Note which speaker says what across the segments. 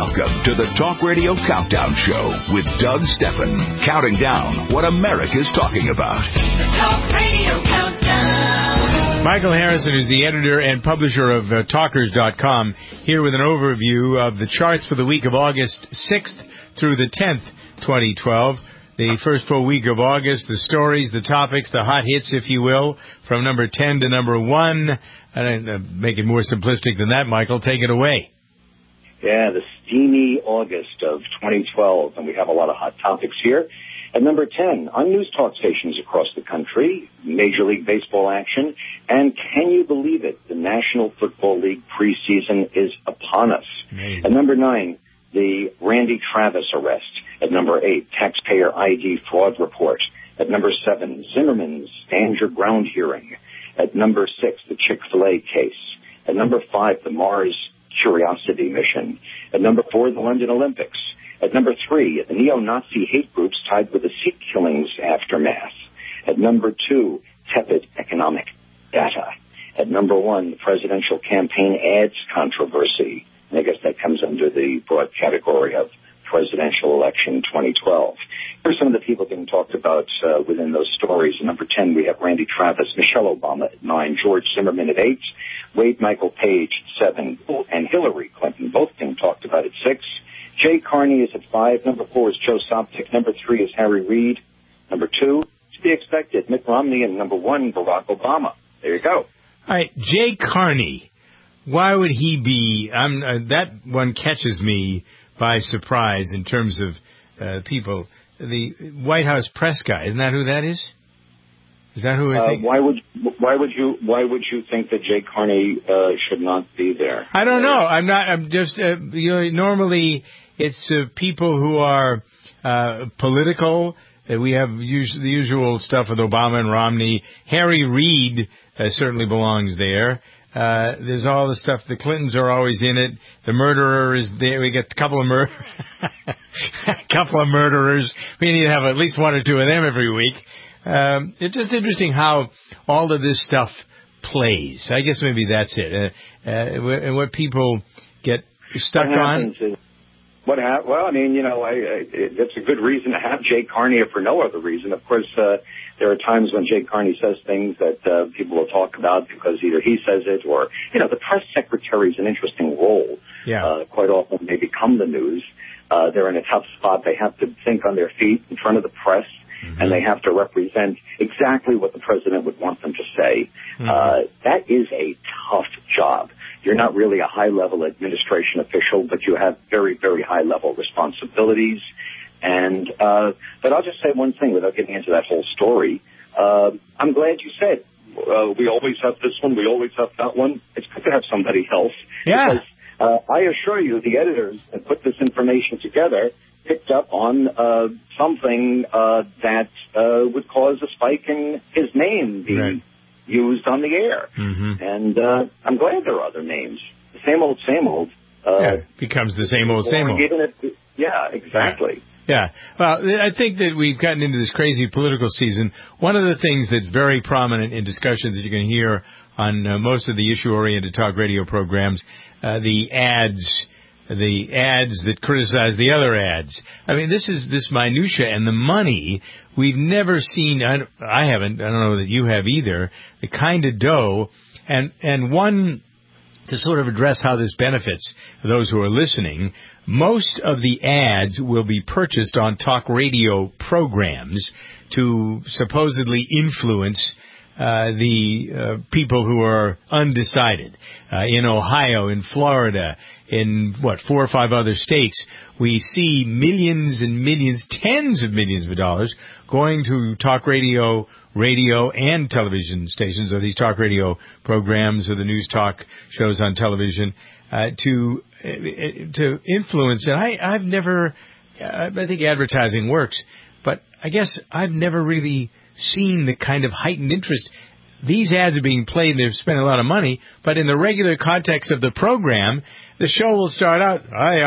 Speaker 1: Welcome to the Talk Radio Countdown Show with Doug Steffen, counting down what America's talking about.
Speaker 2: The Talk Radio Countdown.
Speaker 3: Michael Harrison is the editor and publisher of Talkers.com, here with an overview of the charts for the week of August 6th through the 10th, 2012. The first full week of August, the stories, the topics, the hot hits, if you will, from number 10 to number 1. Make it more simplistic than that, Michael. Take it away.
Speaker 4: Yeah, the steamy August of 2012, and we have a lot of hot topics here. At number 10, on news talk stations across the country, Major League Baseball action, and can you believe it, the National Football League preseason is upon us.
Speaker 3: Amazing.
Speaker 4: At number 9, the Randy Travis arrest. At number 8, taxpayer ID fraud report. At number 7, Zimmerman's stand your ground hearing. At number 6, the Chick-fil-A case. At number 5, the Mars Curiosity mission. At number 4, the London Olympics. At number 3, the neo-Nazi hate groups tied with the Sikh killings aftermath. At number 2, tepid economic data. At number 1, the presidential campaign ads controversy. And I guess that comes under the broad category of presidential election 2012. Here's some of the people being talked about within those stories. At number 10, we have Randy Travis, Michelle Obama at 9, George Zimmerman at 8, Wade Michael Page at 7, and Hillary Clinton, both being talked about at 6. Jay Carney is at 5. Number 4 is Joe Sopcich. Number 3 is Harry Reid. Number 2, to be expected, Mitt Romney. And number 1, Barack Obama. There you go.
Speaker 3: All right, Jay Carney. Why would he be? That one catches me by surprise in terms of people. The White House press guy, isn't that who that is? Is that who I think?
Speaker 4: Why would you think that Jay Carney should not be there?
Speaker 3: I don't know. I'm just normally it's people who are political. We have the usual stuff with Obama and Romney. Harry Reid certainly belongs there. There's all the stuff. The Clintons are always in it. The murderer is there. We get a couple of murderers. We need to have at least one or two of them every week. It's just interesting how all of this stuff plays. I guess maybe that's it. And what people get stuck on.
Speaker 4: Well, I mean, it's a good reason to have Jay Carney if for no other reason. Of course, there are times when Jay Carney says things that people will talk about because either he says it or, the press secretary is an interesting role.
Speaker 3: Yeah.
Speaker 4: Quite often they become the news. They're in a tough spot. They have to think on their feet in front of the press. Mm-hmm. And they have to represent exactly what the president would want them to say. Mm-hmm. That is a tough job. You're not really a high-level administration official, but you have very, very high-level responsibilities. And but I'll just say one thing without getting into that whole story. I'm glad you said we always have this one, we always have that one. It's good to have somebody else.
Speaker 3: Yeah.
Speaker 4: Because I assure you, the editors that put this information together picked up on something that would cause a spike in his name being used on the air. Mm-hmm. And I'm glad there are other names. The same old.
Speaker 3: Becomes the same old.
Speaker 4: Yeah, exactly.
Speaker 3: Yeah. Well, I think that we've gotten into this crazy political season. One of the things that's very prominent in discussions that you're going to hear on most of the issue-oriented talk radio programs, the ads that criticize the other ads. I mean, this minutia and the money we've never seen. I haven't. I don't know that you have either. The kind of dough and one to sort of address how this benefits those who are listening. Most of the ads will be purchased on talk radio programs to supposedly influence the people who are undecided. In Ohio, in Florida, in 4 or 5 other states, we see millions and millions, tens of millions of dollars going to talk radio and television stations, or these talk radio programs or the news talk shows on television, to influence. And I've never, I think advertising works, but I guess I've never really seen the kind of heightened interest. These ads are being played and they've spent a lot of money, but in the regular context of the program, the show will start out,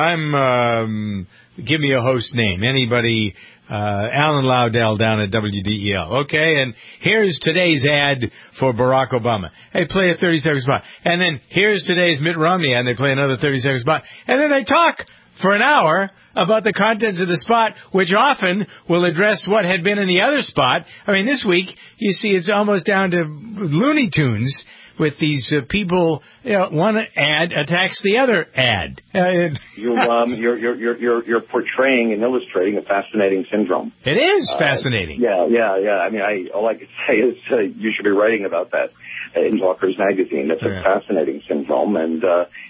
Speaker 3: I'm give me a host name. Anybody, Alan Loudell down at WDEL. Okay, and here's today's ad for Barack Obama. Hey, play a 30-second spot. And then here's today's Mitt Romney ad, and they play another 30-second spot. And then they talk for an hour about the contents of the spot, which often will address what had been in the other spot. I mean, this week, you see it's almost down to Looney Tunes with these people, one ad attacks the other ad.
Speaker 4: You're portraying and illustrating a fascinating syndrome.
Speaker 3: It is fascinating.
Speaker 4: Yeah. I mean, all I can say is you should be writing about that in Talkers Magazine. It's a fascinating syndrome, and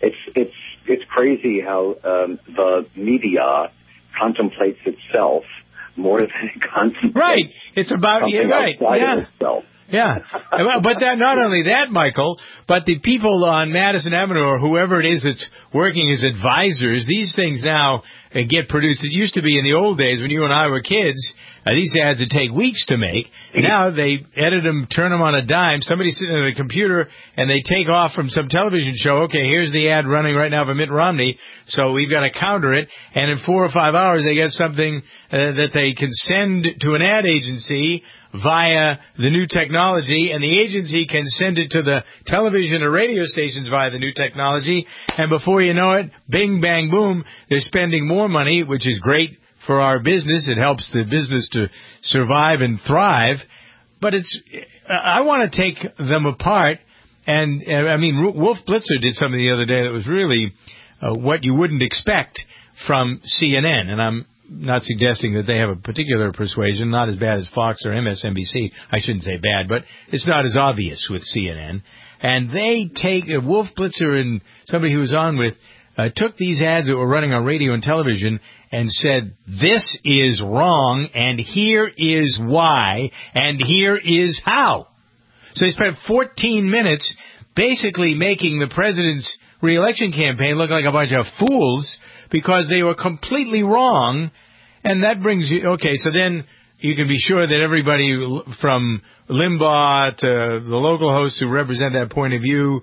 Speaker 4: it's crazy how the media contemplates itself more than it contemplates.
Speaker 3: Right. It's about
Speaker 4: outside of itself.
Speaker 3: Yeah, but not only that, Michael, but the people on Madison Avenue or whoever it is that's working as advisors, these things now get produced. It used to be in the old days when you and I were kids, these ads would take weeks to make. Now they edit them, turn them on a dime. Somebody's sitting at a computer and they take off from some television show. Okay, here's the ad running right now for Mitt Romney, so we've got to counter it. And in 4 or 5 hours they get something that they can send to an ad agency via the new technology, and the agency can send it to the television or radio stations via the new technology, and before you know it, bing, bang, boom, they're spending more money, which is great for our business. It helps the business to survive and thrive, but I want to take them apart, and I mean, Wolf Blitzer did something the other day that was really what you wouldn't expect from CNN, and I'm not suggesting that they have a particular persuasion, not as bad as Fox or MSNBC. I shouldn't say bad, but it's not as obvious with CNN. And they take Wolf Blitzer and somebody who was on with took these ads that were running on radio and television and said, this is wrong, and here is why, and here is how. So they spent 14 minutes basically making the president's re-election campaign look like a bunch of fools because they were completely wrong. And that brings you, okay, so then you can be sure that everybody from Limbaugh to the local hosts who represent that point of view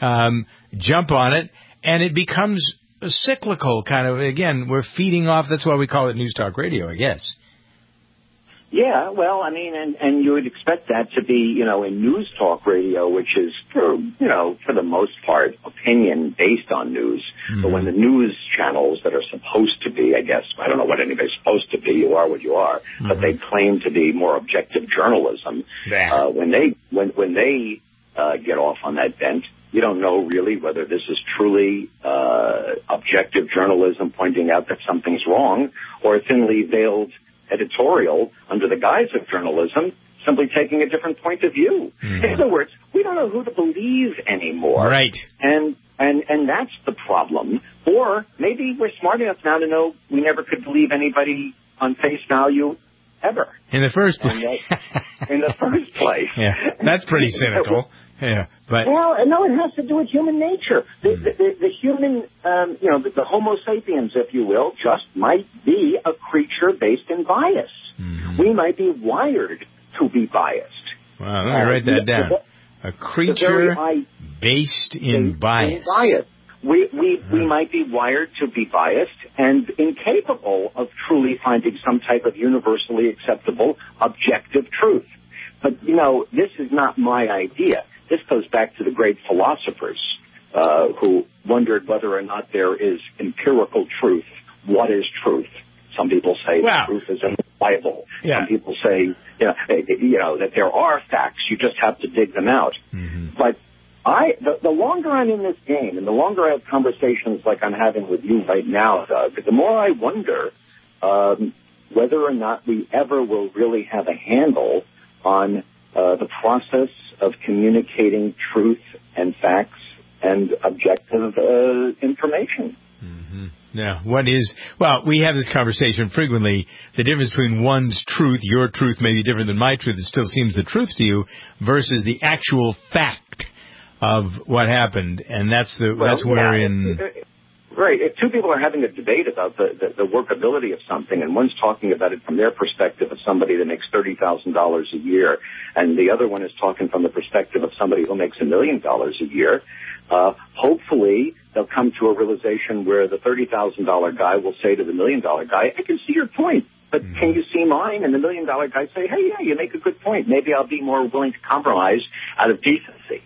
Speaker 3: jump on it, and it becomes a cyclical kind of, again, we're feeding off, that's why we call it News Talk Radio, I guess.
Speaker 4: Yeah, well, I mean, and you would expect that to be, in News Talk Radio, which is, for the most part, opinion based on news. Mm-hmm. But when the news channels that are supposed to be, I guess, I don't know what anybody's supposed to be, you are what you are, mm-hmm. but they claim to be more objective journalism. Yeah. When they get off on that bent, you don't know really whether this is truly objective journalism pointing out that something's wrong, or a thinly veiled editorial under the guise of journalism, simply taking a different point of view. Mm-hmm. In other words, we don't know who to believe anymore.
Speaker 3: Right.
Speaker 4: And that's the problem. Or maybe we're smart enough now to know we never could believe anybody on face value ever.
Speaker 3: In the first place.
Speaker 4: In the first place.
Speaker 3: Yeah, that's pretty cynical. Yeah, but
Speaker 4: well, no, it has to do with human nature. The human, the Homo sapiens, if you will, just might be a creature based in bias. Mm-hmm. We might be wired to be biased.
Speaker 3: Wow, let me write that down. A creature based in bias.
Speaker 4: We might be wired to be biased and incapable of truly finding some type of universally acceptable, objective truth. But, this is not my idea. This goes back to the great philosophers who wondered whether or not there is empirical truth. What is truth? Some people say truth is in the Bible. Yeah. Some people say, that there are facts. You just have to dig them out. Mm-hmm. But the longer I'm in this game and the longer I have conversations like I'm having with you right now, Doug, the more I wonder whether or not we ever will really have a handle on the process of communicating truth and facts and objective information.
Speaker 3: Mm-hmm. Now, we have this conversation frequently. The difference between one's truth, your truth may be different than my truth, it still seems the truth to you, versus the actual fact of what happened. And that's wherein...
Speaker 4: Right. If two people are having a debate about the workability of something, and one's talking about it from their perspective of somebody that makes $30,000 a year, and the other one is talking from the perspective of somebody who makes $1 million a year, hopefully they'll come to a realization where the $30,000 guy will say to the $1 million guy, I can see your point, but can you see mine? And the $1 million guy say, hey, yeah, you make a good point. Maybe I'll be more willing to compromise out of decency.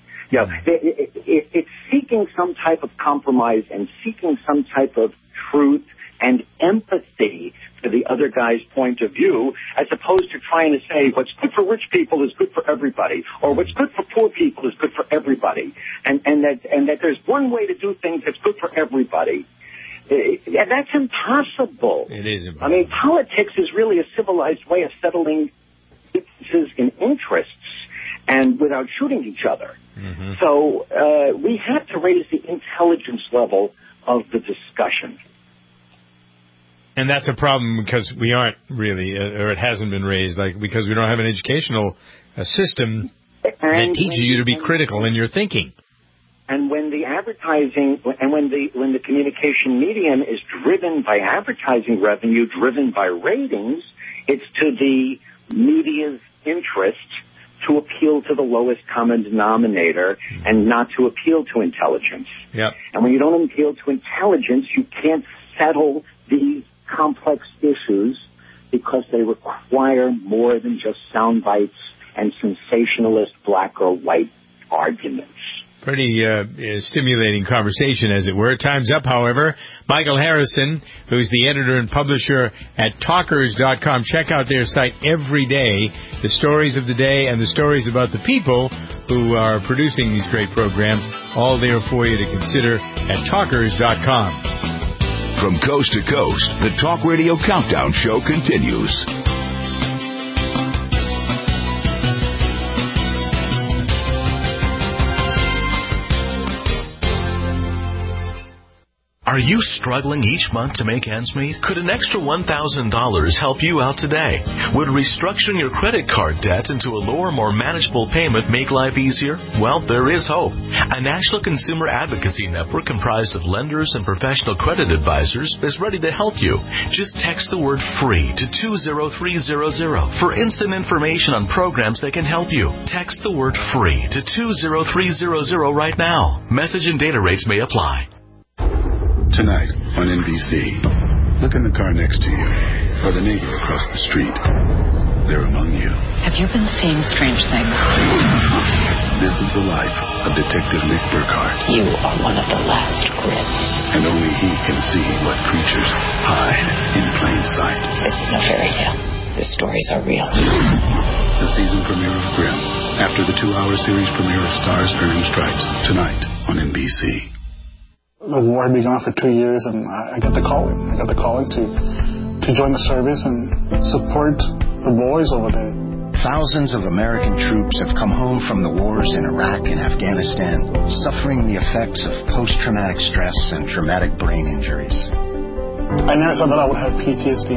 Speaker 4: It's seeking some type of compromise and seeking some type of truth and empathy for the other guy's point of view, as opposed to trying to say what's good for rich people is good for everybody, or what's good for poor people is good for everybody, and that there's one way to do things that's good for everybody. That's impossible.
Speaker 3: It is impossible.
Speaker 4: I mean, politics is really a civilized way of settling differences in interests and without shooting each other.
Speaker 3: Mm-hmm.
Speaker 4: So we have to raise the intelligence level of the discussion.
Speaker 3: And that's a problem because we aren't really, or it hasn't been raised, because we don't have an educational system that teaches you to be critical in your thinking.
Speaker 4: And when the advertising, and when the communication medium is driven by advertising revenue, driven by ratings, it's to the media's interest to appeal to the lowest common denominator and not to appeal to intelligence.
Speaker 3: Yep.
Speaker 4: And when you don't appeal to intelligence, you can't settle these complex issues because they require more than just sound bites and sensationalist black or white arguments.
Speaker 3: Pretty stimulating conversation, as it were. Time's up, however. Michael Harrison, who's the editor and publisher at Talkers.com. Check out their site every day. The stories of the day and the stories about the people who are producing these great programs, all there for you to consider at Talkers.com.
Speaker 1: From coast to coast, the Talk Radio Countdown Show continues.
Speaker 5: Are you struggling each month to make ends meet? Could an extra $1,000 help you out today? Would restructuring your credit card debt into a lower, more manageable payment make life easier? Well, there is hope. A national consumer advocacy network comprised of lenders and professional credit advisors is ready to help you. Just text the word FREE to 20300 for instant information on programs that can help you. Text the word FREE to 20300 right now. Message and data rates may apply.
Speaker 6: Tonight on NBC, look in the car next to you or the neighbor across the street. They're among you.
Speaker 7: Have you been seeing strange things?
Speaker 6: This is the life of Detective Nick Burkhardt.
Speaker 7: You are one of the last grips.
Speaker 6: And only he can see what creatures hide in plain sight.
Speaker 7: This is no fairy tale. The stories are real.
Speaker 6: The season premiere of Grimm, after the 2-hour series premiere of Stars Earning Stripes, tonight on NBC.
Speaker 8: The war had been gone for 2 years, and I got the calling. I got the calling to join the service and support the boys over there.
Speaker 9: Thousands of American troops have come home from the wars in Iraq and Afghanistan, suffering the effects of post-traumatic stress and traumatic brain injuries.
Speaker 8: I never thought that I would have PTSD.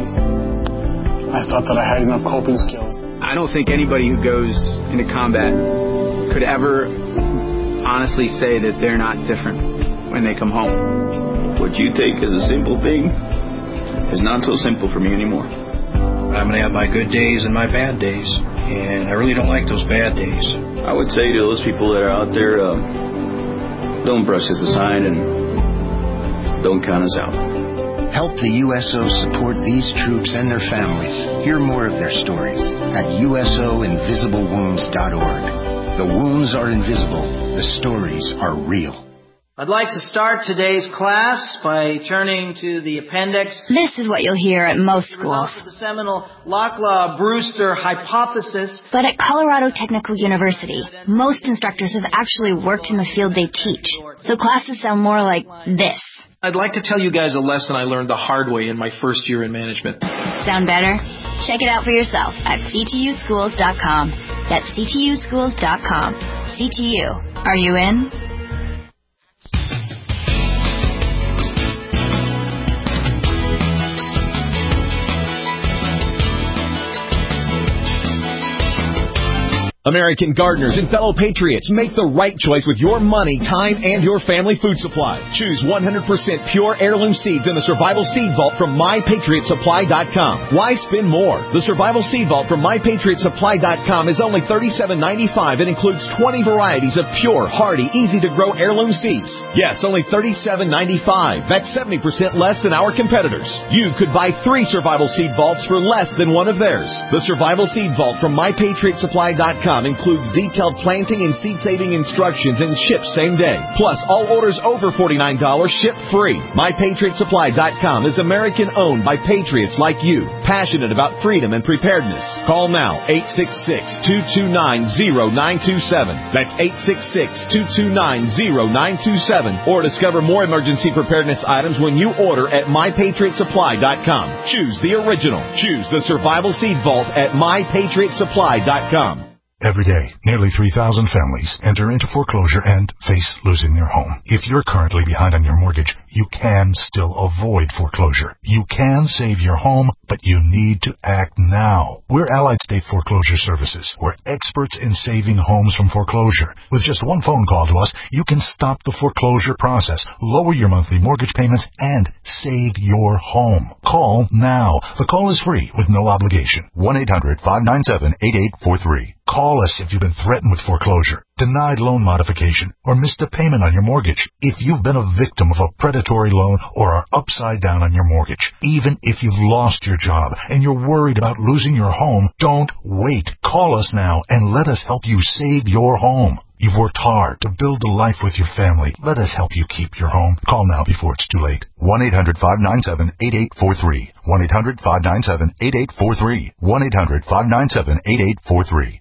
Speaker 8: I thought that I had enough coping skills.
Speaker 10: I don't think anybody who goes into combat could ever honestly say that they're not different when they come home.
Speaker 11: What you take as a simple thing is not so simple for me anymore.
Speaker 12: I'm going to have my good days and my bad days, and I really don't like those bad days.
Speaker 11: I would say to those people that are out there, don't brush us aside and don't count us out.
Speaker 9: Help the USO support these troops and their families. Hear more of their stories at usoinvisiblewounds.org. The wounds are invisible. The stories are real.
Speaker 13: I'd like to start today's class by turning to the appendix.
Speaker 14: This is what you'll hear at most schools.
Speaker 13: The seminal Locklear-Brewster hypothesis.
Speaker 14: But at Colorado Technical University, most instructors have actually worked in the field they teach. So classes sound more like this.
Speaker 12: I'd like to tell you guys a lesson I learned the hard way in my first year in management.
Speaker 14: Sound better? Check it out for yourself at ctuschools.com. That's ctuschools.com. CTU. Are you in?
Speaker 15: American gardeners and fellow patriots, make the right choice with your money, time, and your family food supply. Choose 100% pure heirloom seeds in the Survival Seed Vault from MyPatriotSupply.com. Why spend more? The Survival Seed Vault from MyPatriotSupply.com is only $37.95 and includes 20 varieties of pure, hardy, easy-to-grow heirloom seeds. Yes, only $37.95. That's 70% less than our competitors. You could buy 3 Survival Seed Vaults for less than one of theirs. The Survival Seed Vault from MyPatriotSupply.com. MyPatriotSupply.com includes detailed planting and seed-saving instructions and ships same day. Plus, all orders over $49 ship free. MyPatriotSupply.com is American-owned by patriots like you, passionate about freedom and preparedness. Call now, 866-229-0927. That's 866-229-0927. Or discover more emergency preparedness items when you order at MyPatriotSupply.com. Choose the original. Choose the Survival Seed Vault at MyPatriotSupply.com.
Speaker 16: Every day, nearly 3,000 families enter into foreclosure and face losing their home. If you're currently behind on your mortgage, you can still avoid foreclosure. You can save your home, but you need to act now. We're Allied State Foreclosure Services. We're experts in saving homes from foreclosure. With just one phone call to us, you can stop the foreclosure process, lower your monthly mortgage payments, and save your home. Call now. The call is free with no obligation. 1-800-597-8843. Call us if you've been threatened with foreclosure, denied loan modification, or missed a payment on your mortgage. If you've been a victim of a predatory loan or are upside down on your mortgage, even if you've lost your job and you're worried about losing your home, don't wait. Call us now and let us help you save your home. You've worked hard to build a life with your family. Let us help you keep your home. Call now before it's too late. 1-800-597-8843. 1-800-597-8843. 1-800-597-8843.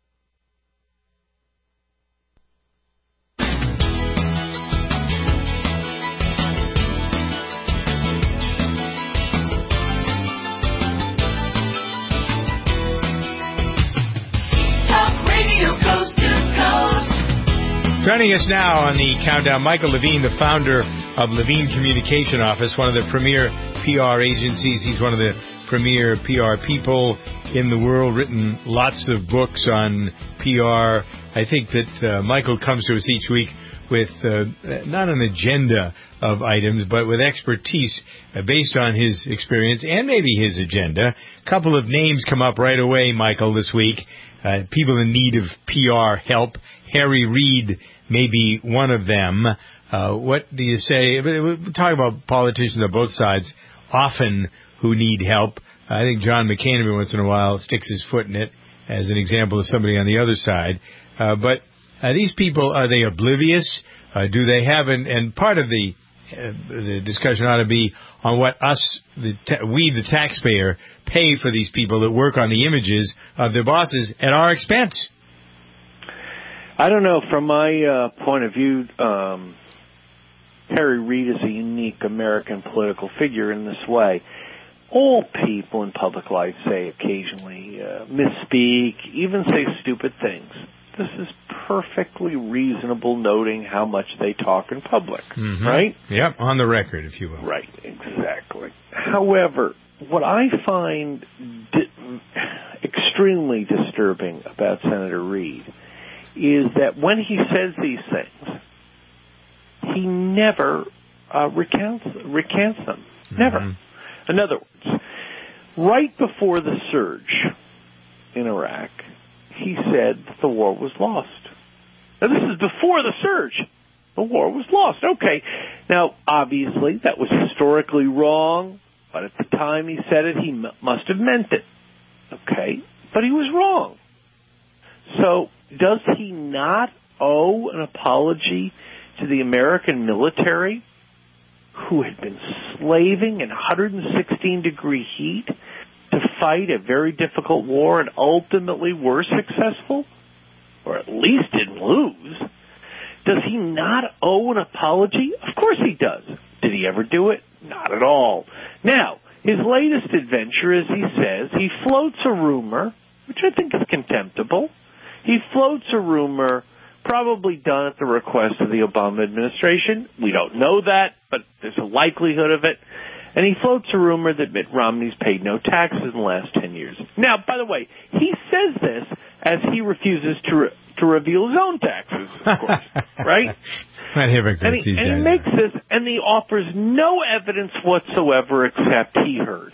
Speaker 3: Joining us now on the countdown, Michael Levine, the founder of Levine Communication Office, one of the premier PR agencies. He's one of the premier PR people in the world, written lots of books on PR. I think that Michael comes to us each week with not an agenda of items, but with expertise based on his experience and maybe his agenda. A couple of names come up right away, Michael, this week. People in need of PR help. Harry Reid may be one of them. What do you say? We're talking about politicians on both sides often who need help. I think John McCain every once in a while sticks his foot in it as an example of somebody on the other side. But these people, are they oblivious? Do they have, and part of the discussion ought to be on what we the taxpayer, pay for these people that work on the images of their bosses at our expense.
Speaker 17: I don't know. From my point of view, Harry Reid is a unique American political figure in this way. All people in public life say occasionally, misspeak, even say stupid things. This is perfectly reasonable, noting how much they talk in public, right?
Speaker 3: Yep, on the record, if you will.
Speaker 17: Right, exactly. However, what I find extremely disturbing about Senator Reid is that when he says these things, he never recants them. Never. In other words, right before the surge in Iraq, he said that the war was lost. Now, this is before the surge. The war was lost. Okay. Now, obviously, that was historically wrong, but at the time he said it, he must have meant it. Okay. But he was wrong. So, does he not owe an apology to the American military, who had been slaving in 116-degree heat to fight a very difficult war and ultimately were successful, or at least didn't lose? Does he not owe an apology? Of course he does. Did he ever do it? Not at all. Now, his latest adventure, as he says, he floats a rumor, which I think is contemptible. He floats a rumor probably done at the request of the Obama administration. We don't know that, but there's a likelihood of it. And he floats a rumor that Mitt Romney's paid no taxes in the last 10 years. Now, by the way, he says this as he refuses to reveal his own taxes, of course, right?
Speaker 3: And he
Speaker 17: makes this, and he offers no evidence whatsoever except he heard.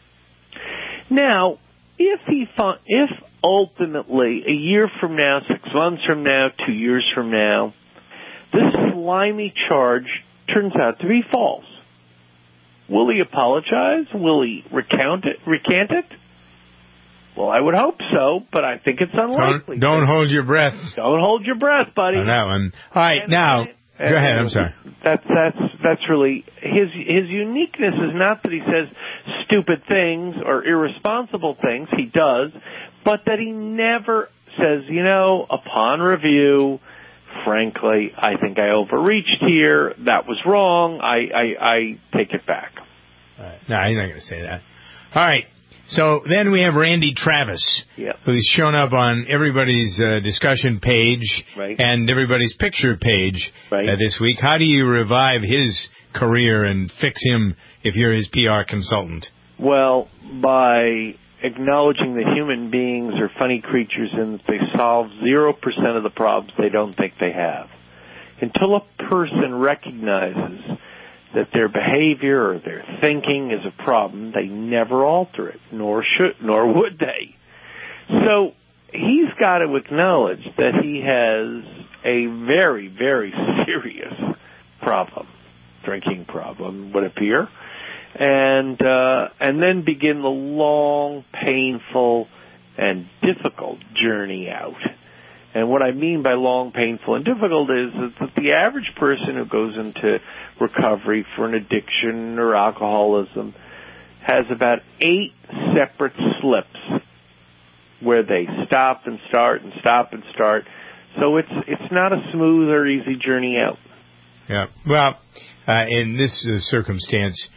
Speaker 17: Now, if ultimately, a year from now, 6 months from now, 2 years from now, this slimy charge turns out to be false, will he apologize? Will he recant it? Well, I would hope so, but I think it's unlikely.
Speaker 3: Don't hold your breath.
Speaker 17: Don't hold your breath, buddy.
Speaker 3: On that one. All right, now, go ahead. I'm sorry.
Speaker 17: That's really his uniqueness is not that he says stupid things or irresponsible things. He does, but that he never says, upon review, frankly, I think I overreached here. That was wrong. I take it back.
Speaker 3: All right. No, he's not going to say that. All right. So then we have Randy Travis, who's shown up on everybody's discussion page and everybody's picture page this week. How do you revive his career and fix him if you're his PR consultant?
Speaker 17: Well, by acknowledging that human beings are funny creatures and that they solve 0% of the problems they don't think they have. Until a person recognizes that their behavior or their thinking is a problem, they never alter it, nor would they. So he's got to acknowledge that he has a very, very serious problem, drinking problem would appear, and then begin the long, painful, and difficult journey out. And what I mean by long, painful, and difficult is that the average person who goes into recovery for an addiction or alcoholism has about 8 separate slips where they stop and start and stop and start. So it's not a smooth or easy journey out.
Speaker 3: Yeah. Well, in this circumstance,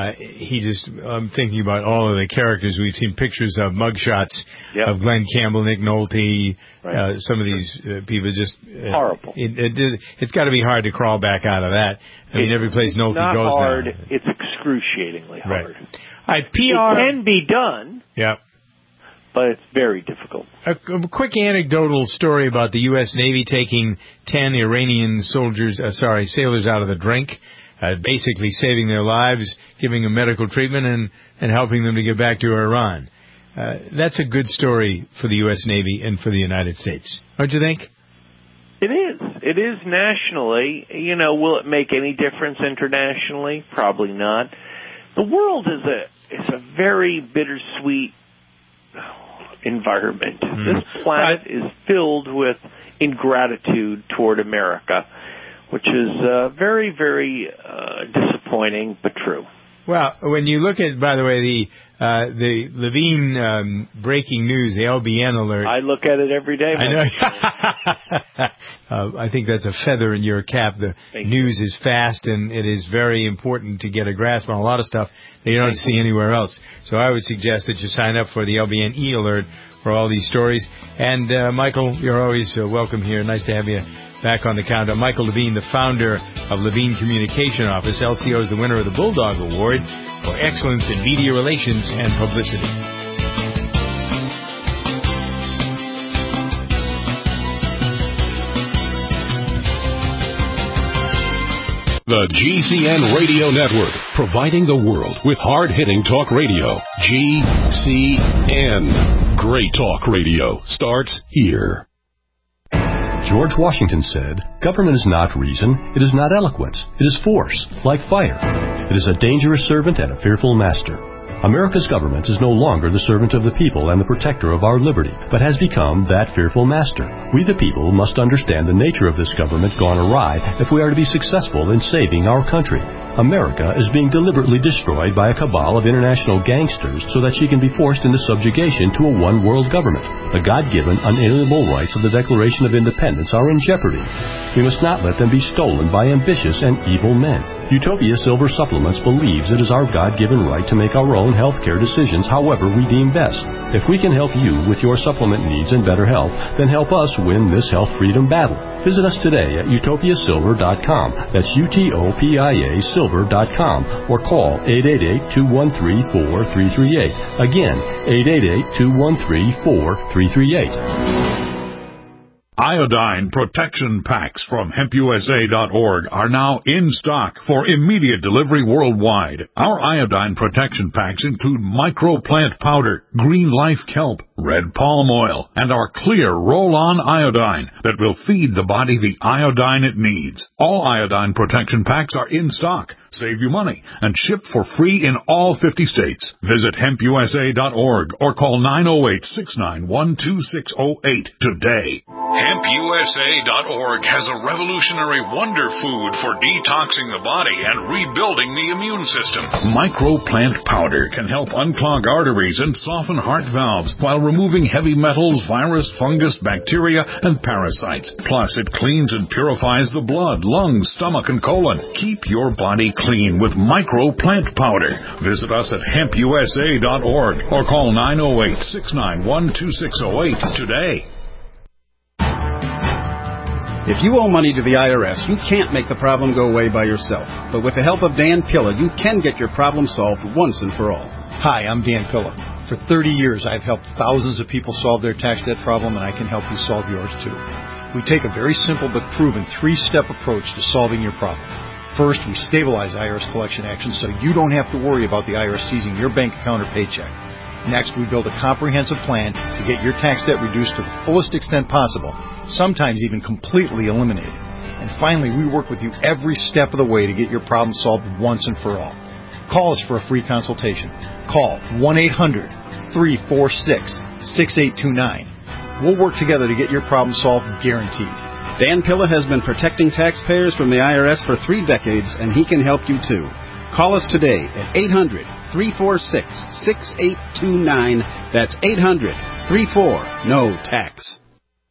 Speaker 3: I'm thinking about all of the characters. We've seen pictures of mugshots of Glenn Campbell, Nick Nolte, some of these people just...
Speaker 17: horrible.
Speaker 3: It's got to be hard to crawl back out of that. I mean, every place Nolte goes now.
Speaker 17: It's not hard. It's excruciatingly hard.
Speaker 3: Right. PR...
Speaker 17: It can be done.
Speaker 3: Yeah.
Speaker 17: But it's very difficult.
Speaker 3: A quick anecdotal story about the U.S. Navy taking 10 Iranian sailors out of the drink. Basically saving their lives, giving them medical treatment, and helping them to get back to Iran. That's a good story for the U.S. Navy and for the United States. Don't you think?
Speaker 17: It is. It is nationally. Will it make any difference internationally? Probably not. The world is a very bittersweet environment. This planet is filled with ingratitude toward America, which is very, very disappointing, but true.
Speaker 3: Well, when you look at, by the way, the Levine breaking news, the LBN alert.
Speaker 17: I look at it every day.
Speaker 3: I know. I think that's a feather in your cap. The news is fast, and it is very important to get a grasp on a lot of stuff that you don't see anywhere else. So I would suggest that you sign up for the LBN e-alert for all these stories. And, Michael, you're always welcome here. Nice to have you back on the countdown. Michael Levine, the founder of Levine Communication Office. LCO is the winner of the Bulldog Award for excellence in media relations and publicity.
Speaker 18: The GCN Radio Network, providing the world with hard-hitting talk radio. GCN. Great talk radio starts here.
Speaker 19: George Washington said, "Government is not reason, it is not eloquence, it is force, like fire. It is a dangerous servant and a fearful master." America's government is no longer the servant of the people and the protector of our liberty, but has become that fearful master. We the people must understand the nature of this government gone awry if we are to be successful in saving our country. America is being deliberately destroyed by a cabal of international gangsters so that she can be forced into subjugation to a one-world government. The God-given, unalienable rights of the Declaration of Independence are in jeopardy. We must not let them be stolen by ambitious and evil men. Utopia Silver Supplements believes it is our God-given right to make our own healthcare decisions however we deem best. If we can help you with your supplement needs and better health, then help us win this health freedom battle. Visit us today at utopiasilver.com. That's UTOPIA Silver.com, or call 888-213-4338. Again, 888-213-4338.
Speaker 20: Iodine protection packs from hempusa.org are now in stock for immediate delivery worldwide. Our iodine protection packs include microplant powder, green life kelp, red palm oil, and our clear roll-on iodine that will feed the body the iodine it needs. All iodine protection packs are in stock. Save you money and ship for free in all 50 states. Visit hempusa.org or call 908-691-2608 today.
Speaker 18: HempUSA.org has a revolutionary wonder food for detoxing the body and rebuilding the immune system.
Speaker 20: Microplant powder can help unclog arteries and soften heart valves while removing heavy metals, virus, fungus, bacteria, and parasites. Plus, it cleans and purifies the blood, lungs, stomach, and colon. Keep your body clean with Microplant powder. Visit us at hempusa.org or call 908-691-2608 today.
Speaker 21: If you owe money to the IRS, you can't make the problem go away by yourself. But with the help of Dan Pilla, you can get your problem solved once and for all.
Speaker 12: Hi, I'm Dan Pilla. For 30 years, I've helped thousands of people solve their tax debt problem, and I can help you solve yours too. We take a very simple but proven 3-step approach to solving your problem. First, we stabilize IRS collection actions so you don't have to worry about the IRS seizing your bank account or paycheck. Next, we build a comprehensive plan to get your tax debt reduced to the fullest extent possible, sometimes even completely eliminated. And finally, we work with you every step of the way to get your problem solved once and for all. Call us for a free consultation. Call 1-800-346-6829. We'll work together to get your problem solved, guaranteed.
Speaker 21: Dan Pilla has been protecting taxpayers from the IRS for 3 decades, and he can help you too. Call us today at 800-346-6829. That's 800-34-NO-TAX.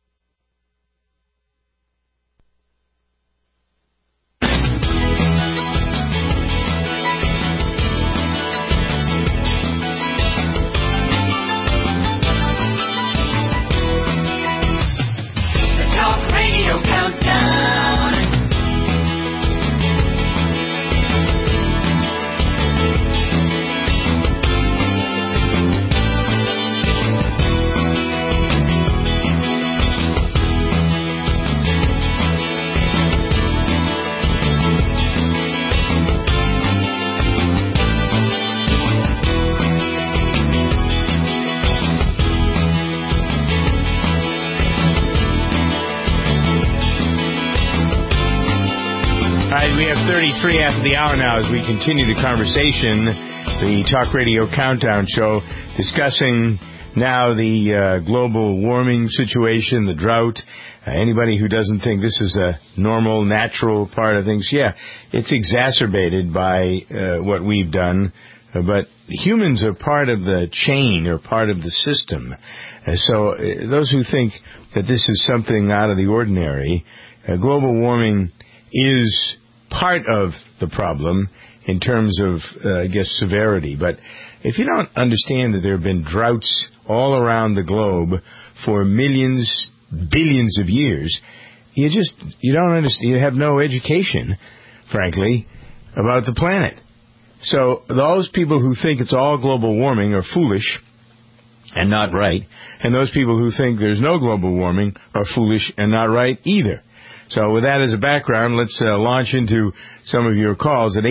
Speaker 3: We have 33 after the hour now as we continue the conversation, the Talk Radio Countdown Show, discussing now the global warming situation, the drought. Anybody who doesn't think this is a normal, natural part of things, yeah, it's exacerbated by what we've done. But humans are part of the chain or part of the system. So those who think that this is something out of the ordinary, global warming is part of the problem in terms of, I guess, severity. But if you don't understand that there have been droughts all around the globe for millions, billions of years, you don't understand. You have no education, frankly, about the planet. So those people who think it's all global warming are foolish and not right, and those people who think there's no global warming are foolish and not right either. So with that as a background, let's launch into some of your calls at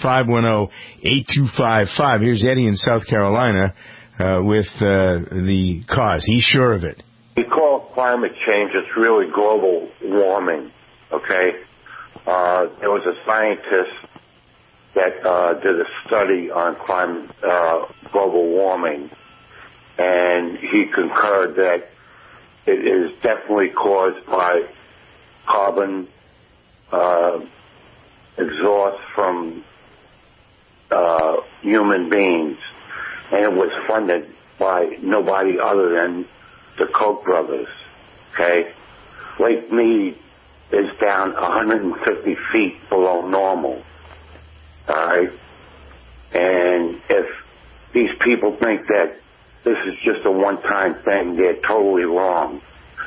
Speaker 3: 800-510-8255. Here's Eddie in South Carolina with the cause. He's sure of it.
Speaker 22: We call it climate change. It's really global warming, okay? There was a scientist that did a study on global warming, and he concurred that it is definitely caused by carbon exhaust from human beings, and it was funded by nobody other than the Koch brothers, okay? Lake Mead is down 150 feet below normal, all right? And if these people think that this is just a one-time thing, they're totally wrong.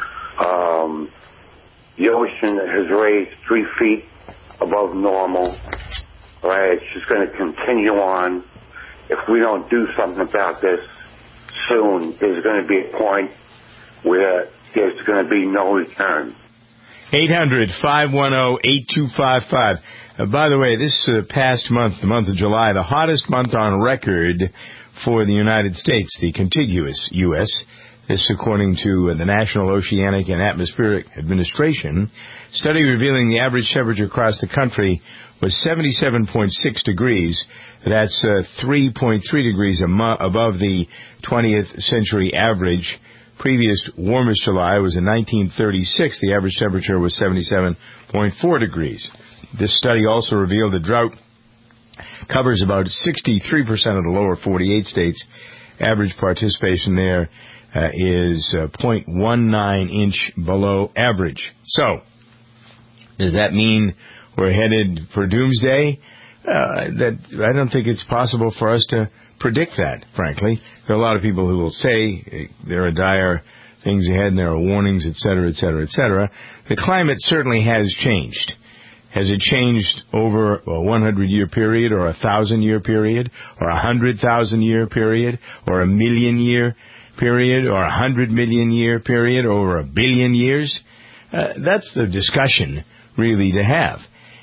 Speaker 22: The ocean has raised 3 feet above normal. Right? It's just going to continue on. If we don't do something about this soon, there's going to be a point where there's going to be no return.
Speaker 3: 800-510-8255. By the way, this past month, the month of July, the hottest month on record for the United States, the contiguous U.S., This, according to the National Oceanic and Atmospheric Administration, study revealing the average temperature across the country was 77.6 degrees. That's 3.3 degrees above the 20th century average. Previous warmest July was in 1936. The average temperature was 77.4 degrees. This study also revealed the drought covers about 63% of the lower 48 states. Average participation there is 0.19 inch below average. So, does that mean we're headed for doomsday? That I don't think it's possible for us to predict that, frankly. There are a lot of people who will say there are dire things ahead and there are warnings, et cetera, et cetera, et cetera. The climate certainly has changed. Has it changed over a 100-year period or a 1,000-year period or a 100,000-year period or a million-year period or 100 million-year period or over 1 billion years? That's the discussion, really, to have.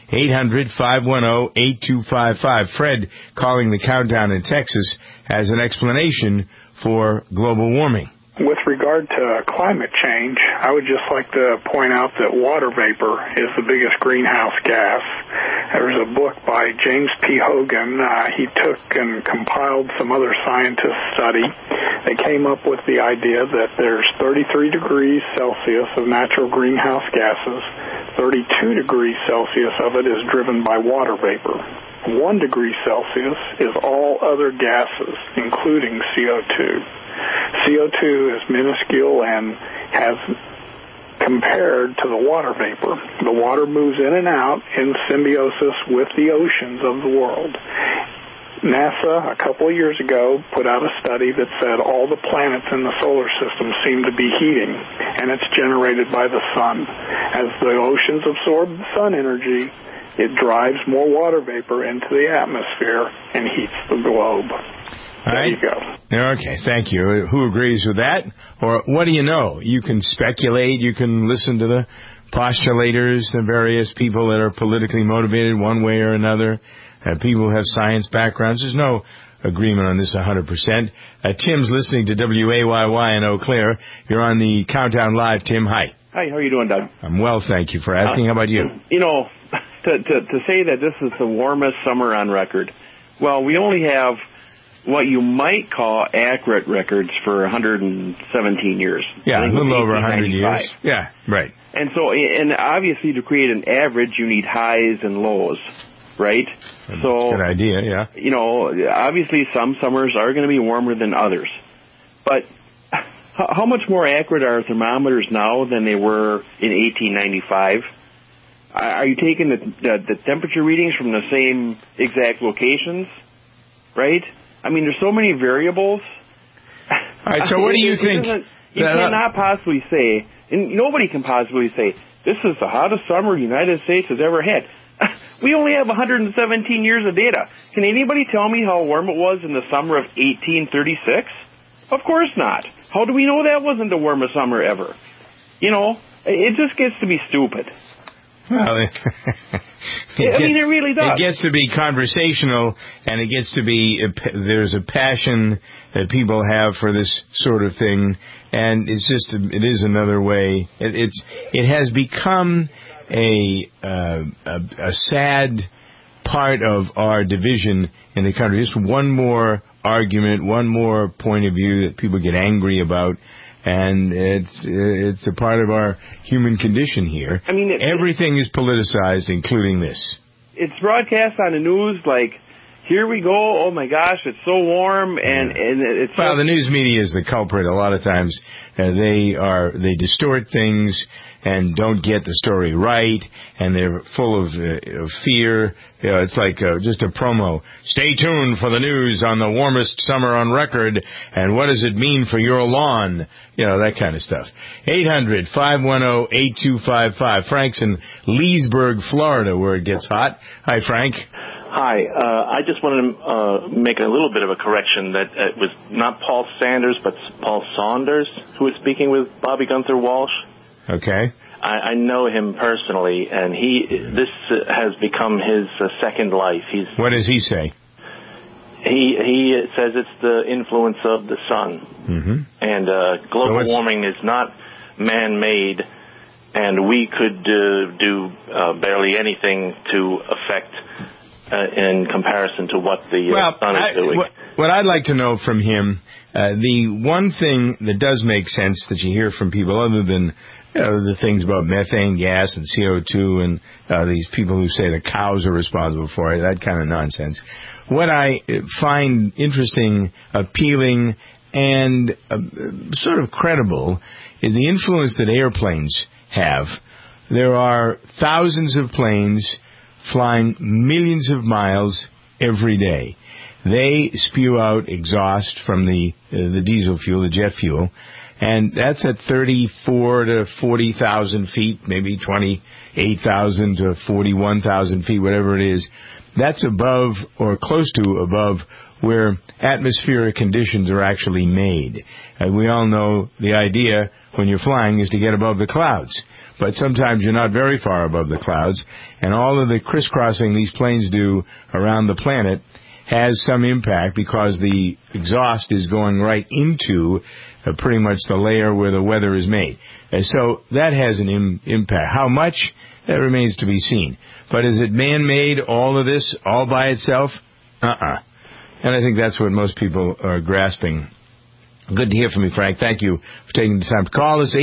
Speaker 3: 800-510-8255. Fred, calling the Countdown in Texas, has an explanation for global warming.
Speaker 2: With regard to climate change, I would just like to point out that water vapor is the biggest greenhouse gas. There's a book by James P. Hogan. He took and compiled some other scientists' study. They came up with the idea that there's 33 degrees Celsius of natural greenhouse gases. 32 degrees Celsius of it is driven by water vapor. 1 degree Celsius is all other gases, including CO2. CO2 is minuscule and has compared to the water vapor. The water moves in and out in symbiosis with the oceans of the world. NASA, a couple of years ago, put out a study that said all the planets in the solar system seem to be heating, and it's generated by the sun. As the oceans absorb the sun energy, it drives more water vapor into the atmosphere and heats the globe. There you go.
Speaker 3: Okay, thank you. Who agrees with that? Or what do you know? You can speculate. You can listen to the postulators, the various people that are politically motivated one way or another. People who have science backgrounds. There's no agreement on this 100%. Tim's listening to WAYY in Eau Claire. You're on the Countdown Live. Tim, hi.
Speaker 4: Hi, how are you doing, Doug?
Speaker 3: I'm well, thank you for asking. How about you?
Speaker 4: You know, to say that this is the warmest summer on record, well, we only have what you might call accurate records for 117 years.
Speaker 3: Yeah, a little over 100 years. Yeah, right.
Speaker 4: And so, and obviously to create an average, you need highs and lows, right? So,
Speaker 3: good idea, yeah.
Speaker 4: You know, obviously some summers are going to be warmer than others. But how much more accurate are thermometers now than they were in 1895? Are you taking the temperature readings from the same exact locations, right? I mean, there's so many variables.
Speaker 3: All right, so what do you think?
Speaker 4: You cannot possibly say, and nobody can possibly say, this is the hottest summer the United States has ever had. We only have 117 years of data. Can anybody tell me how warm it was in the summer of 1836? Of course not. How do we know that wasn't the warmest summer ever? You know, it just gets to be stupid.
Speaker 3: Well,
Speaker 4: it really does.
Speaker 3: It gets to be conversational, and it gets to be, there's a passion that people have for this sort of thing, and it is another way. It has become a sad part of our division in the country. Just one more argument, one more point of view that people get angry about. And it's a part of our human condition here. I mean, everything is politicized, including this.
Speaker 4: It's broadcast on the news like, here we go, oh my gosh, it's so warm, and it's...
Speaker 3: Well, the news media is the culprit. A lot of times they distort things and don't get the story right, and they're full of fear. You know, it's like just a promo. Stay tuned for the news on the warmest summer on record, and what does it mean for your lawn? You know, that kind of stuff. 800-510-8255. Frank's in Leesburg, Florida, where it gets hot. Hi, Frank.
Speaker 23: Hi. I just wanted to make a little bit of a correction that it was not Paul Sanders, but Paul Saunders who was speaking with Bobby Gunther Walsh.
Speaker 3: Okay.
Speaker 23: I know him personally, and this has become his second life.
Speaker 3: What does he say?
Speaker 23: He says it's the influence of the sun.
Speaker 3: Mm-hmm.
Speaker 23: And global warming is not man-made, and we could do barely anything to affect in comparison to what the sun is doing.
Speaker 3: What I'd like to know from him, the one thing that does make sense that you hear from people, other than the things about methane gas and CO2 and these people who say the cows are responsible for it, that kind of nonsense. What I find interesting, appealing, and sort of credible is the influence that airplanes have. There are thousands of planes flying millions of miles every day. They spew out exhaust from the diesel fuel, the jet fuel, and that's at 34 to 40,000 feet, maybe 28,000 to 41,000 feet, whatever it is. That's above or close to above where atmospheric conditions are actually made. We all know the idea when you're flying is to get above the clouds. But sometimes you're not very far above the clouds, and all of the crisscrossing these planes do around the planet has some impact because the exhaust is going right into pretty much the layer where the weather is made. And so that has an impact. How much? That remains to be seen. But is it man-made, all of this, all by itself? And I think that's what most people are grasping. Good to hear from you, Frank. Thank you for taking the time to call us.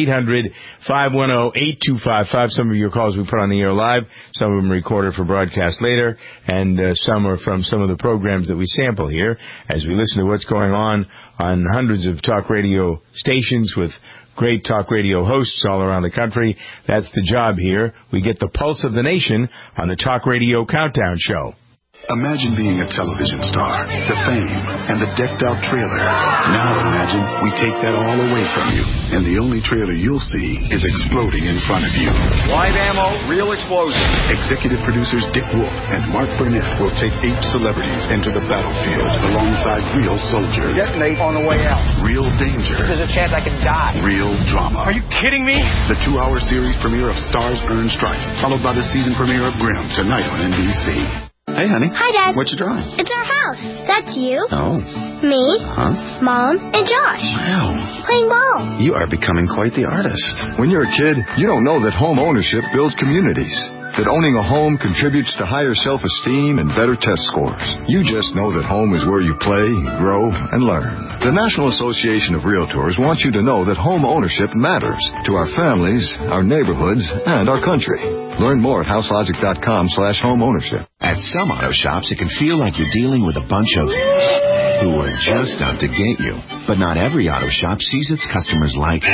Speaker 3: 800-510-8255. Some of your calls we put on the air live. Some of them recorded for broadcast later. And some are from some of the programs that we sample here as we listen to what's going on hundreds of talk radio stations with great talk radio hosts all around the country. That's the job here. We get the pulse of the nation on the Talk Radio Countdown Show.
Speaker 6: Imagine being a television star, the fame, and the decked-out trailer. Now imagine we take that all away from you, and the only trailer you'll see is exploding in front of you.
Speaker 1: Live ammo, real explosion.
Speaker 6: Executive producers Dick Wolf and Mark Burnett will take 8 celebrities into the battlefield alongside real soldiers.
Speaker 1: Detonate on the way out.
Speaker 6: Real danger.
Speaker 1: There's a chance I could die.
Speaker 6: Real drama.
Speaker 1: Are you kidding me?
Speaker 6: The 2-hour series premiere of Stars Earn Stripes, followed by the season premiere of Grimm, tonight on NBC.
Speaker 5: Hey, honey.
Speaker 7: Hi, Dad.
Speaker 5: What you drawing?
Speaker 7: It's our house. That's you.
Speaker 5: Oh.
Speaker 7: Me.
Speaker 5: Huh?
Speaker 7: Mom and Josh.
Speaker 5: Wow.
Speaker 7: Playing ball.
Speaker 5: You are becoming quite the artist. When you're a kid, you don't know that home ownership builds communities. That owning a home contributes to higher self-esteem and better test scores. You just know that home is where you play, grow, and learn. The National Association of Realtors wants you to know that home ownership matters to our families, our neighborhoods, and our country. Learn more at houselogic.com/home ownership.
Speaker 9: At some auto shops, it can feel like you're dealing with a bunch of who are just out to get you. But not every auto shop sees its customers like.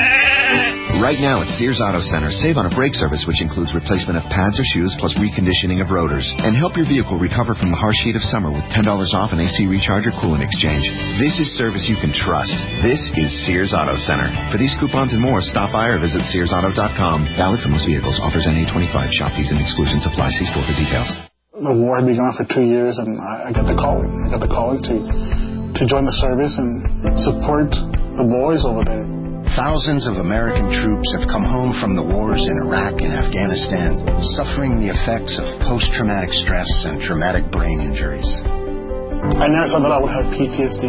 Speaker 9: Right now at Sears Auto Center, save on a brake service which includes replacement of pads or shoes plus reconditioning of rotors. And help your vehicle recover from the harsh heat of summer with $10 off an AC recharge or coolant exchange. This is service you can trust. This is Sears Auto Center. For these coupons and more, stop by or visit SearsAuto.com. Valid for most vehicles. Offers NA25. Shop fees and exclusions apply. See store for details.
Speaker 8: The war had been going on for 2 years, and I got the calling. I got the calling to join the service and support the boys over there.
Speaker 9: Thousands of American troops have come home from the wars in Iraq and Afghanistan, suffering the effects of post-traumatic stress and traumatic brain injuries.
Speaker 8: I never thought that I would have PTSD.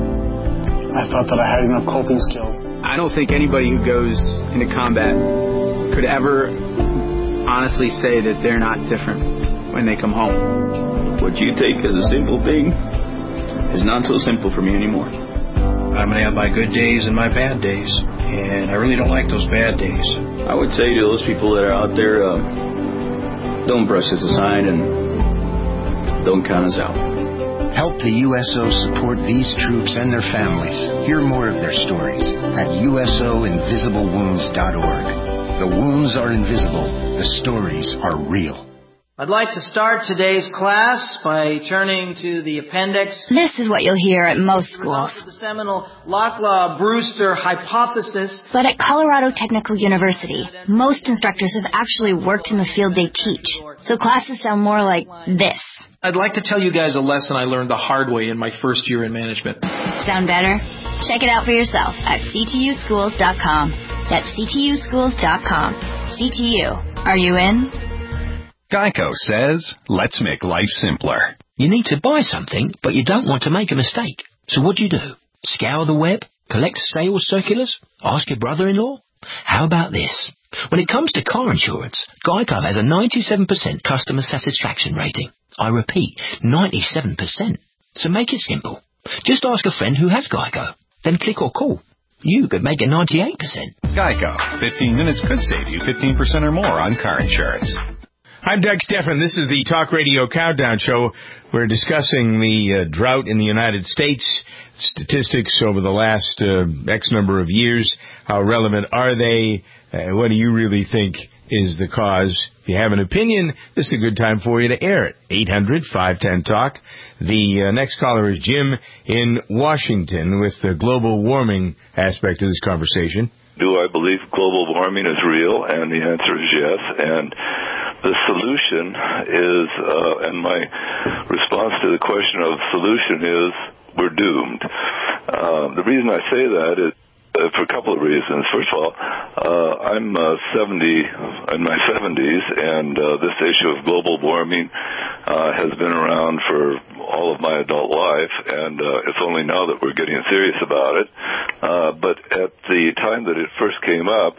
Speaker 8: I thought that I had enough coping skills.
Speaker 10: I don't think anybody who goes into combat could ever honestly say that they're not different when they come home.
Speaker 11: What you take as a simple thing is not so simple for me anymore.
Speaker 12: I'm going to have my good days and my bad days, and I really don't like those bad days.
Speaker 11: I would say to those people that are out there, don't brush us aside and don't count us out.
Speaker 9: Help the USO support these troops and their families. Hear more of their stories at usoinvisiblewounds.org. The wounds are invisible. The stories are real.
Speaker 13: I'd like to start today's class by turning to the appendix.
Speaker 14: This is what you'll hear at most schools.
Speaker 13: The seminal Locklear-Brewster hypothesis.
Speaker 14: But at Colorado Technical University, most instructors have actually worked in the field they teach. So classes sound more like this.
Speaker 24: I'd like to tell you guys a lesson I learned the hard way in my first year in management.
Speaker 14: Sound better? Check it out for yourself at ctuschools.com. That's ctuschools.com. CTU. Are you in?
Speaker 25: Geico says, let's make life simpler.
Speaker 15: You need to buy something, but you don't want to make a mistake. So what do? Scour the web? Collect sales circulars? Ask your brother-in-law? How about this? When it comes to car insurance, Geico has a 97% customer satisfaction rating. I repeat, 97%. So make it simple. Just ask a friend who has Geico. Then click or call. You could make it 98%.
Speaker 16: Geico. 15 minutes could save you 15% or more on car insurance.
Speaker 3: I'm Doug Stephan. This is the Talk Radio Countdown Show. We're discussing the drought in the United States, statistics over the last X number of years. How relevant are they? What do you really think is the cause? If you have an opinion, this is a good time for you to air it. 800-510-TALK. The next caller is Jim in Washington with the global warming aspect of this conversation.
Speaker 17: Do I believe global warming is real? And the answer is yes. And the solution is, and my response to the question of solution is, we're doomed. The reason I say that is for a couple of reasons. First of all, I'm 70 in my 70s, and this issue of global warming has been around for all of my adult life, and it's only now that we're getting serious about it. But at the time that it first came up,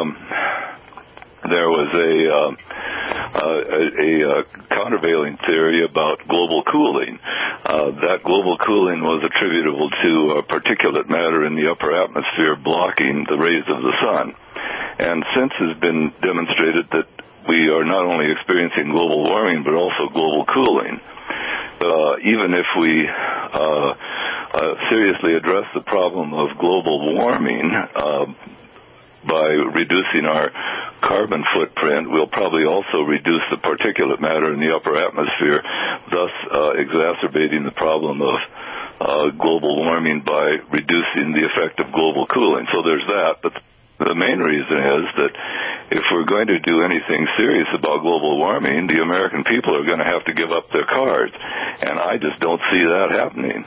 Speaker 17: there was a countervailing theory about global cooling. That global cooling was attributable to particulate matter in the upper atmosphere blocking the rays of the sun. And since it's been demonstrated that we are not only experiencing global warming but also global cooling, even if we seriously address the problem of global warming by reducing our carbon footprint, we'll probably also reduce the particulate matter in the upper atmosphere, thus exacerbating the problem of global warming by reducing the effect of global cooling. So there's that. But the main reason is that if we're going to do anything serious about global warming, the American people are going to have to give up their cars. And I just don't see that happening.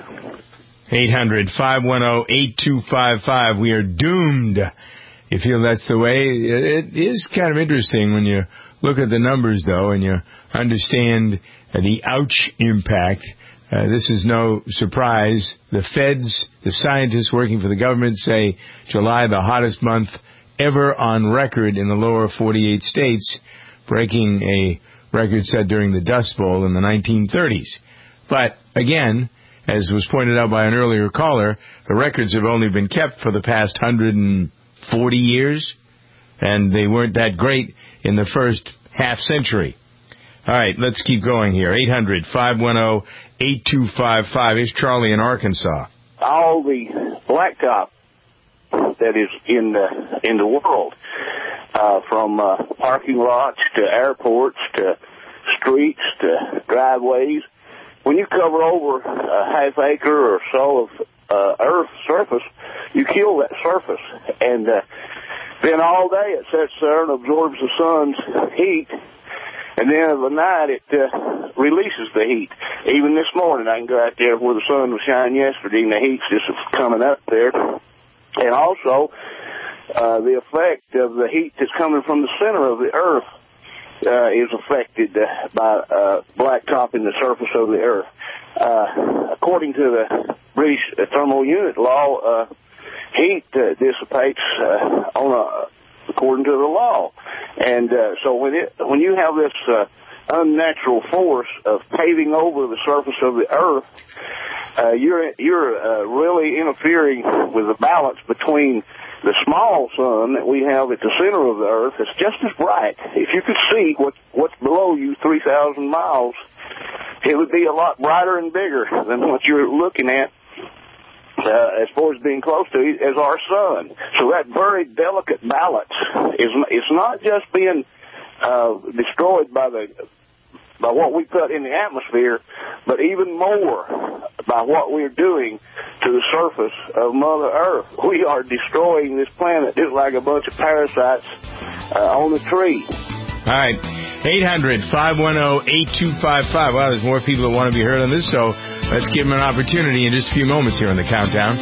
Speaker 3: 800-510-8255. We are doomed. You feel that's the way? It is kind of interesting when you look at the numbers, though, and you understand the ouch impact. This is no surprise. The feds, the scientists working for the government say July, the hottest month ever on record in the lower 48 states, breaking a record set during the Dust Bowl in the 1930s. But, again, as was pointed out by an earlier caller, the records have only been kept for the past 140 years, and they weren't that great in the first half century. All right, let's keep going here. 800-510-8255. Here's Charlie in Arkansas.
Speaker 19: All the blacktop that is in the world, from parking lots to airports to streets to driveways, when you cover over a half acre or so of earth surface, you kill that surface, and then all day it sits there and absorbs the sun's heat, and then of the night it releases the heat. Even this morning I can go out there where the sun was shining yesterday and the heat's just coming up there. And also the effect of the heat that's coming from the center of the earth is affected by blacktopping the surface of the earth. According to the British Thermal Unit Law, heat dissipates according to the law. And so when you have this unnatural force of paving over the surface of the earth, you're really interfering with the balance between the small sun that we have at the center of the earth. It's just as bright. If you could see what's below you 3,000 miles, it would be a lot brighter and bigger than what you're looking at as far as being close to it, as our sun. So that very delicate balance is not just being destroyed by what we put in the atmosphere, but even more by what we're doing to the surface of Mother Earth. We are destroying this planet just like a bunch of parasites on a tree.
Speaker 3: All right. 800-510-8255. Wow, there's more people that want to be heard on this, so let's give them an opportunity in just a few moments here on the Countdown.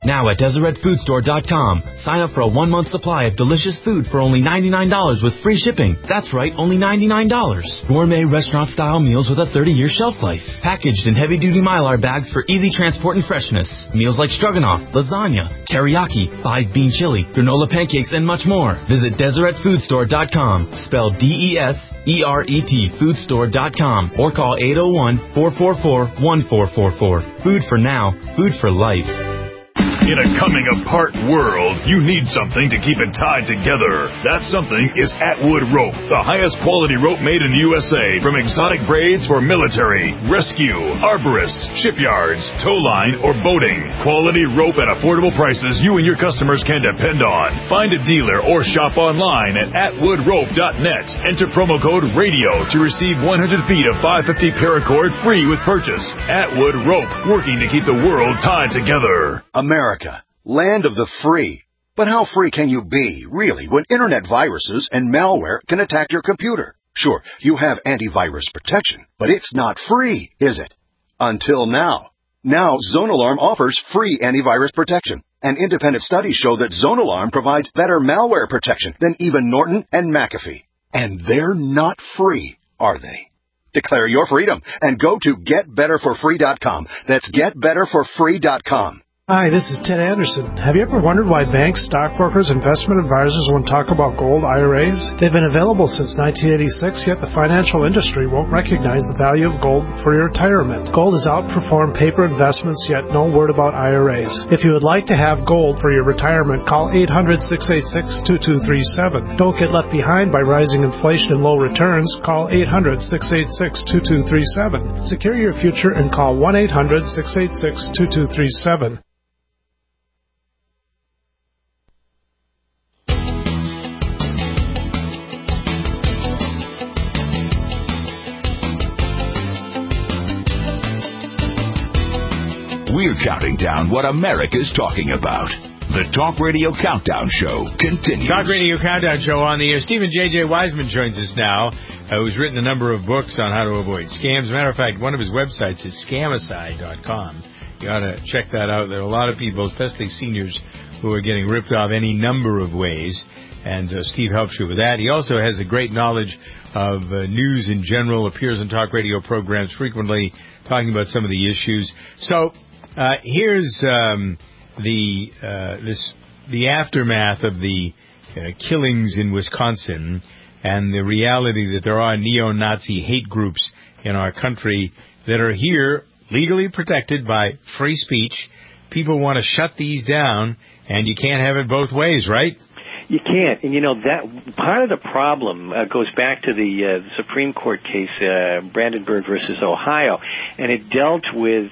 Speaker 18: Now at DeseretFoodStore.com, sign up for a 1-month supply of delicious food for only $99 with free shipping. That's right, only $99. Gourmet restaurant-style meals with a 30-year shelf life. Packaged in heavy-duty Mylar bags for easy transport and freshness. Meals like stroganoff, lasagna, teriyaki, 5-bean chili, granola pancakes, and much more. Visit DeseretFoodStore.com, spelled DESERET foodstore.com, or call 801-444-1444. Food for now, food for life.
Speaker 20: In a coming-apart world, you need something to keep it tied together. That something is Atwood Rope, the highest quality rope made in the USA, from exotic braids for military, rescue, arborists, shipyards, tow line, or boating. Quality rope at affordable prices you and your customers can depend on. Find a dealer or shop online at atwoodrope.net. Enter promo code RADIO to receive 100 feet of 550 paracord free with purchase. Atwood Rope, working to keep the world tied together.
Speaker 21: America, land of the free. But how free can you be, really, when internet viruses and malware can attack your computer? Sure, you have antivirus protection, but it's not free, is it? Until now. Now, ZoneAlarm offers free antivirus protection. And independent studies show that ZoneAlarm provides better malware protection than even Norton and McAfee. And they're not free, are they? Declare your freedom and go to GetBetterForFree.com. That's GetBetterForFree.com.
Speaker 22: Hi, this is Ted Anderson. Have you ever wondered why banks, stockbrokers, investment advisors won't talk about gold IRAs? They've been available since 1986, yet the financial industry won't recognize the value of gold for your retirement. Gold has outperformed paper investments, yet no word about IRAs. If you would like to have gold for your retirement, call 800-686-2237. Don't get left behind by rising inflation and low returns. Call 800-686-2237. Secure your future and call 1-800-686-2237.
Speaker 25: We're counting down what America's talking about. The Talk Radio Countdown Show continues.
Speaker 3: Talk Radio Countdown Show on the air. Stephen J.J. Wiseman joins us now, who's written a number of books on how to avoid scams. As a matter of fact, one of his websites is scamicide.com. You ought to check that out. There are a lot of people, especially seniors, who are getting ripped off any number of ways, and Steve helps you with that. He also has a great knowledge of news in general, appears on talk radio programs frequently, talking about some of the issues. So here's the aftermath of the killings in Wisconsin and the reality that there are neo-Nazi hate groups in our country that are here legally protected by free speech. People want to shut these down, and you can't have it both ways, right?
Speaker 26: You can't. And, you know, that part of the problem goes back to the Supreme Court case, Brandenburg versus Ohio, and it dealt with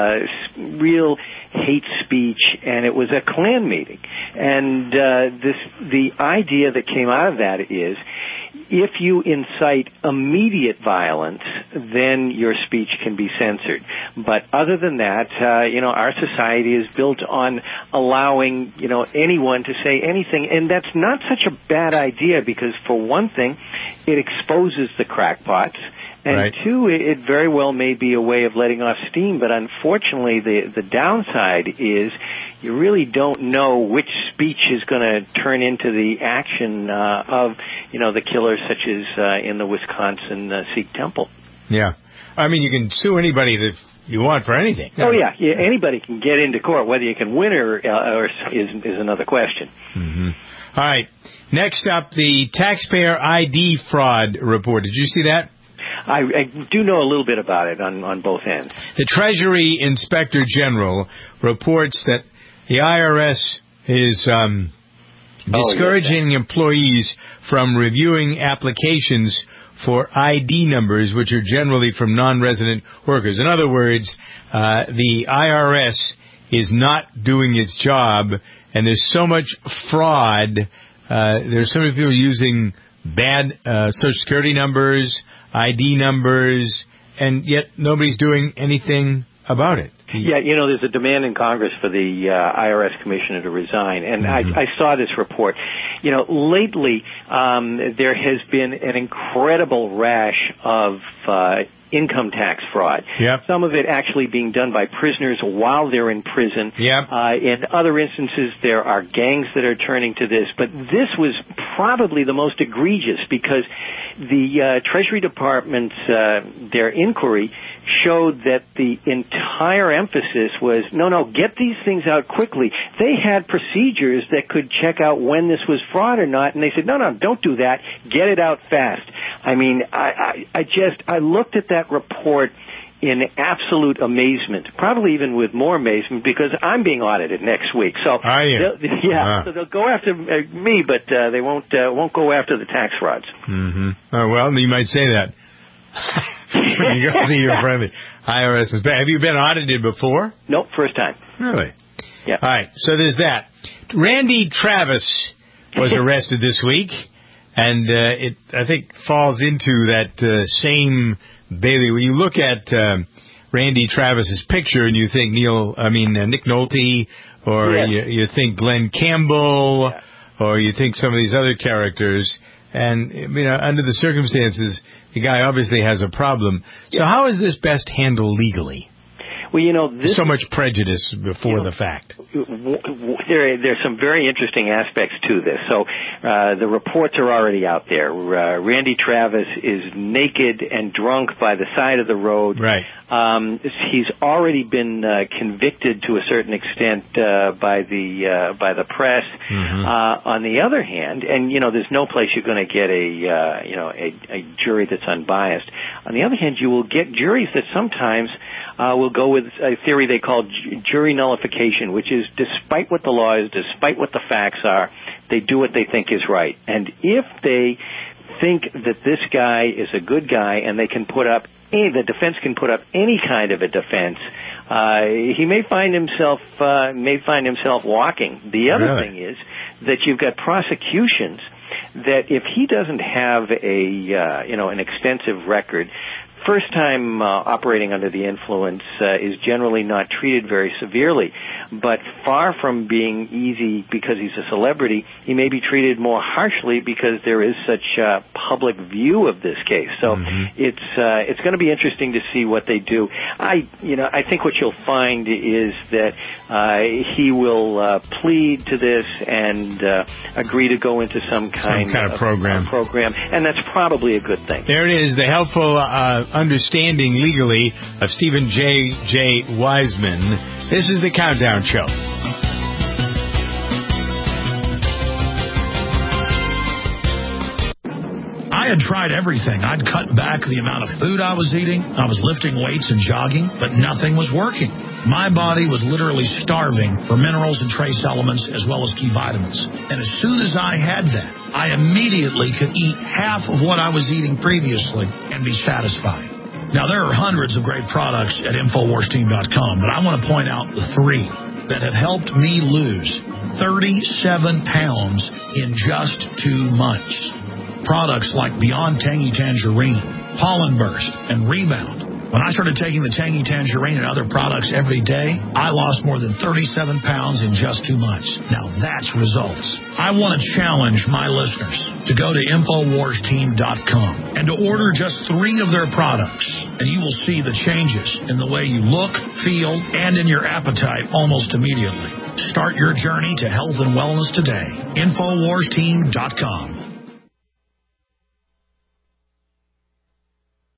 Speaker 26: real hate speech, and it was a Klan meeting. And the idea that came out of that is, if you incite immediate violence, then your speech can be censored. But other than that, our society is built on allowing, anyone to say anything. And that's not such a bad idea because, for one thing, it exposes the crackpots. And right. Two, it very well may be a way of letting off steam. But unfortunately, the downside is you really don't know which speech is going to turn into the action of, the killers, such as in the Wisconsin Sikh temple. Yeah. I mean, you can sue anybody that you want for anything. Oh, yeah. Anybody can get into court. Whether you can win or is another question. Mm-hmm. All right. Next up, the taxpayer ID fraud report. Did you see that? I do know a little bit about it on both ends. The Treasury Inspector General reports that the IRS is discouraging employees from reviewing applications for ID numbers, which are generally from non-resident workers. In other words, the IRS is not doing its job, and there's so much fraud. There's so many people using bad Social Security numbers, ID numbers, and yet nobody's doing anything about it. Yeah, there's a demand in Congress for the IRS commissioner to resign, and I saw this report. Lately there has been an incredible rash of income tax fraud.
Speaker 3: Yep.
Speaker 26: Some of it actually being done by prisoners while they're in prison.
Speaker 3: Yep.
Speaker 26: In other instances, there are gangs that are turning to this. But this was probably the most egregious because the Treasury Department's their inquiry showed that the entire emphasis was, no, get these things out quickly. They had procedures that could check out when this was fraud or not, and they said, no, don't do that. Get it out fast. I mean, I looked at that report in absolute amazement, probably even with more amazement, because I'm being audited next week. So,
Speaker 3: are you?
Speaker 26: So they'll go after me, but they won't go after the tax frauds.
Speaker 3: Mm-hmm. Oh, well, you might say that. When you go see your friend, the IRS is bad. Have you been audited before?
Speaker 26: Nope, first time.
Speaker 3: Really?
Speaker 26: Yeah.
Speaker 3: All right, so there's that. Randy Travis was arrested this week, and it, I think, falls into that same Bailey. When you look at Randy Travis's picture and you think Nick Nolte, or you think Glenn Campbell, or you think some of these other characters, and under the circumstances, the guy obviously has a problem. So how is this best handled legally?
Speaker 26: Well,
Speaker 3: so much prejudice before the fact.
Speaker 26: There's some very interesting aspects to this. So the reports are already out there. Randy Travis is naked and drunk by the side of the road.
Speaker 3: Right.
Speaker 26: He's already been convicted to a certain extent by the press.
Speaker 3: Mm-hmm.
Speaker 26: On the other hand, and there's no place you're going to get a jury that's unbiased. On the other hand, you will get juries that sometimes will go with a theory they call jury nullification, which is despite what the law is, despite what the facts are, they do what they think is right. And if they think that this guy is a good guy and they can put up the defense can put up any kind of a defense, he may find himself walking. The other thing is that you've got prosecutions that if he doesn't have an extensive record, first time operating under the influence is generally not treated very severely, but far from being easy because he's a celebrity, he may be treated more harshly because there is such a public view of this case. So it's going to be interesting to see what they do. I think what you'll find is that he will plead to this and agree to go into some kind of program, and that's probably a good thing.
Speaker 3: There it is, the helpful understanding legally of Stephen J. Wiseman. This is the Countdown Show.
Speaker 1: I had tried everything. I'd cut back the amount of food I was eating. I was lifting weights and jogging, but nothing was working. My body was literally starving for minerals and trace elements as well as key vitamins. And as soon as I had that, I immediately could eat half of what I was eating previously and be satisfied. Now, there are hundreds of great products at InfoWarsTeam.com, but I want to point out the 3 that have helped me lose 37 pounds in just 2 months. Products like Beyond Tangy Tangerine, Pollen Burst, and Rebound. When I started taking the Tangy Tangerine and other products every day, I lost more than 37 pounds in just 2 months. Now that's results. I want to challenge my listeners to go to InfoWarsTeam.com and to order just 3 of their products, and you will see the changes in the way you look, feel, and in your appetite almost immediately. Start your journey to health and wellness today. InfoWarsTeam.com.